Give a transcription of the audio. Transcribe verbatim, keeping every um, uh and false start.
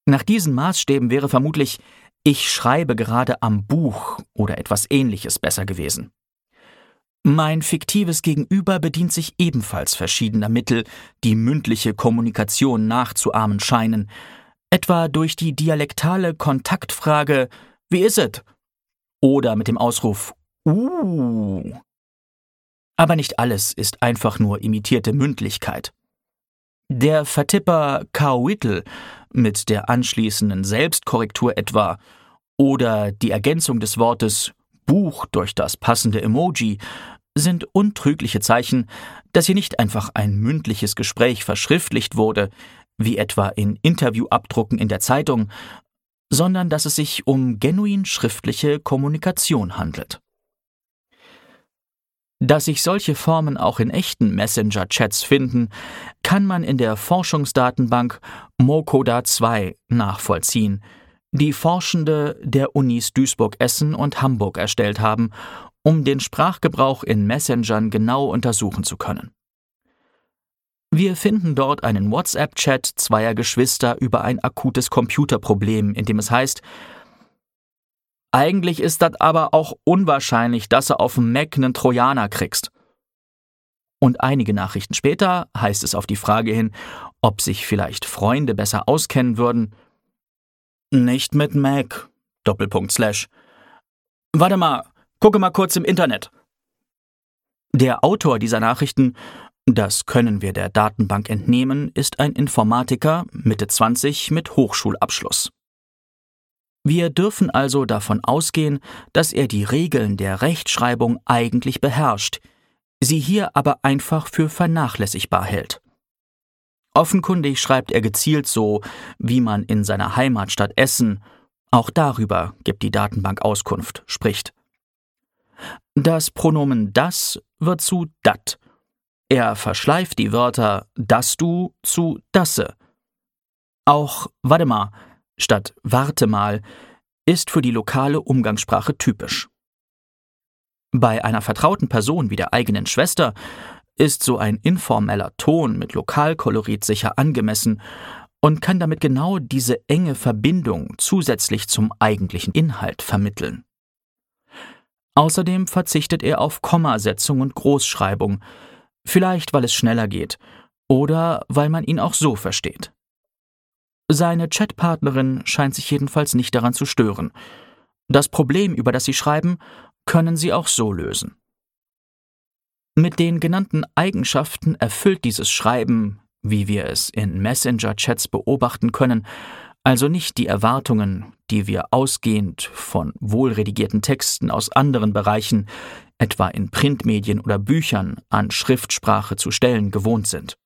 Nach diesen Maßstäben wäre vermutlich »Ich schreibe gerade am Buch« oder etwas Ähnliches besser gewesen. Mein fiktives Gegenüber bedient sich ebenfalls verschiedener Mittel, die mündliche Kommunikation nachzuahmen scheinen, etwa durch die dialektale Kontaktfrage »Wie is it?« oder mit dem Ausruf »Uh«. Aber nicht alles ist einfach nur imitierte Mündlichkeit. Der Vertipper Carl Whittle mit der anschließenden Selbstkorrektur etwa oder die Ergänzung des Wortes Buch durch das passende Emoji sind untrügliche Zeichen, dass hier nicht einfach ein mündliches Gespräch verschriftlicht wurde, wie etwa in Interviewabdrucken in der Zeitung, sondern dass es sich um genuin schriftliche Kommunikation handelt. Dass sich solche Formen auch in echten Messenger-Chats finden, kann man in der Forschungsdatenbank Mocoda zwei nachvollziehen, die Forschende der Unis Duisburg-Essen und Hamburg erstellt haben, um den Sprachgebrauch in Messengern genau untersuchen zu können. Wir finden dort einen WhatsApp-Chat zweier Geschwister über ein akutes Computerproblem, in dem es heißt: Eigentlich ist das aber auch unwahrscheinlich, dass du auf dem Mac einen Trojaner kriegst. Und einige Nachrichten später heißt es auf die Frage hin, ob sich vielleicht Freunde besser auskennen würden: Nicht mit Mac, Doppelpunkt, Slash. Warte mal, gucke mal kurz im Internet. Der Autor dieser Nachrichten, das können wir der Datenbank entnehmen, ist ein Informatiker, Mitte zwanzig, mit Hochschulabschluss. Wir dürfen also davon ausgehen, dass er die Regeln der Rechtschreibung eigentlich beherrscht, sie hier aber einfach für vernachlässigbar hält. Offenkundig schreibt er gezielt so, wie man in seiner Heimatstadt Essen, auch darüber gibt die Datenbank Auskunft, spricht. Das Pronomen das wird zu dat. Er verschleift die Wörter das du zu dasse. Auch warte mal statt warte mal ist für die lokale Umgangssprache typisch. Bei einer vertrauten Person wie der eigenen Schwester ist so ein informeller Ton mit Lokalkolorit sicher angemessen und kann damit genau diese enge Verbindung zusätzlich zum eigentlichen Inhalt vermitteln. Außerdem verzichtet er auf Kommasetzung und Großschreibung, vielleicht weil es schneller geht oder weil man ihn auch so versteht. Seine Chatpartnerin scheint sich jedenfalls nicht daran zu stören. Das Problem, über das sie schreiben, können sie auch so lösen. Mit den genannten Eigenschaften erfüllt dieses Schreiben, wie wir es in Messenger-Chats beobachten können, also nicht die Erwartungen, die wir ausgehend von wohlredigierten Texten aus anderen Bereichen, etwa in Printmedien oder Büchern, an Schriftsprache zu stellen gewohnt sind.